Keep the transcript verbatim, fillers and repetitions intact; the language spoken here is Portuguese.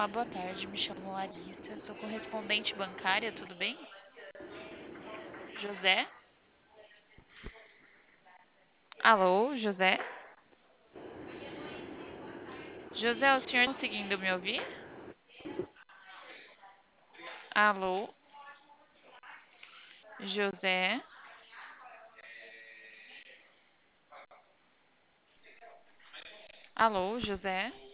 Olá, boa tarde. Me chamo Larissa, sou correspondente bancária, tudo bem? José? Alô, José? José, o senhor está conseguindo me ouvir? Alô, José? Alô, José?